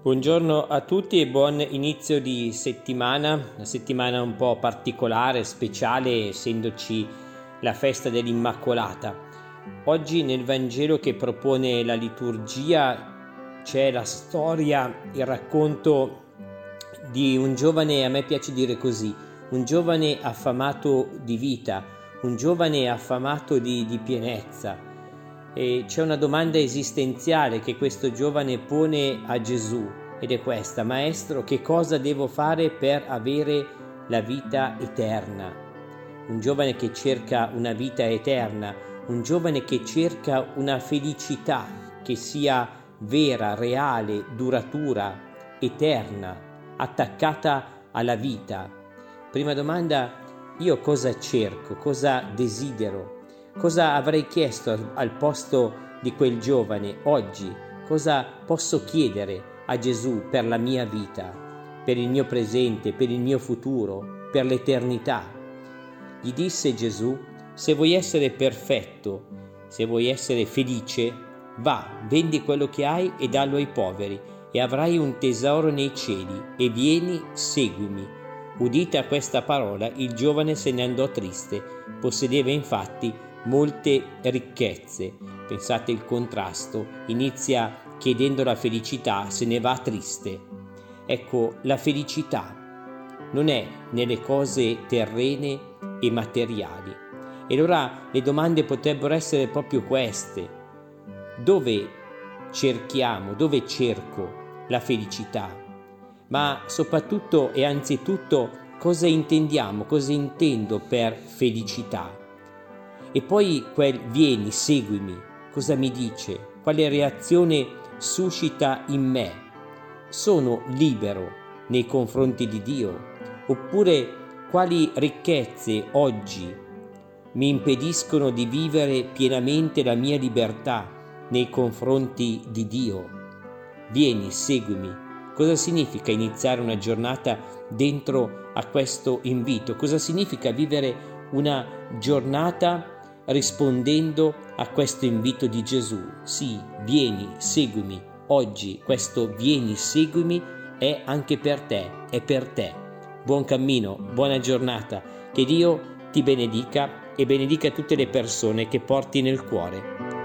Buongiorno a tutti e buon inizio di settimana, una settimana un po' particolare, speciale, essendoci la festa dell'Immacolata. Oggi nel Vangelo che propone la liturgia c'è la storia, il racconto di un giovane, a me piace dire così, un giovane affamato di vita, un giovane affamato di pienezza. E c'è una domanda esistenziale che questo giovane pone a Gesù ed è questa: Maestro, che cosa devo fare per avere la vita eterna? Un giovane che cerca una vita eterna, un giovane che cerca una felicità che sia vera, reale, duratura, eterna, attaccata alla vita. Prima domanda: io cosa cerco, cosa desidero? Cosa avrei chiesto al posto di quel giovane oggi? Cosa posso chiedere a Gesù per la mia vita, per il mio presente, per il mio futuro, per l'eternità? Gli disse Gesù: se vuoi essere perfetto, se vuoi essere felice, va, vendi quello che hai e dallo ai poveri e avrai un tesoro nei cieli e vieni, seguimi. Udita questa parola, il giovane se ne andò triste, possedeva infatti molte ricchezze. Pensate il contrasto, inizia chiedendo la felicità, se ne va triste. Ecco, la felicità non è nelle cose terrene e materiali. E allora le domande potrebbero essere proprio queste: dove cerchiamo, dove cerco la felicità? Ma soprattutto e anzitutto cosa intendiamo, cosa intendo per felicità? E poi quel vieni, seguimi, cosa mi dice? Quale reazione suscita in me? Sono libero nei confronti di Dio? Oppure quali ricchezze oggi mi impediscono di vivere pienamente la mia libertà nei confronti di Dio? Vieni, seguimi. Cosa significa iniziare una giornata dentro a questo invito? Cosa significa vivere una giornata rispondendo a questo invito di Gesù? Sì, vieni, seguimi. Oggi questo vieni, seguimi è anche per te, è per te. Buon cammino, buona giornata. Che Dio ti benedica e benedica tutte le persone che porti nel cuore.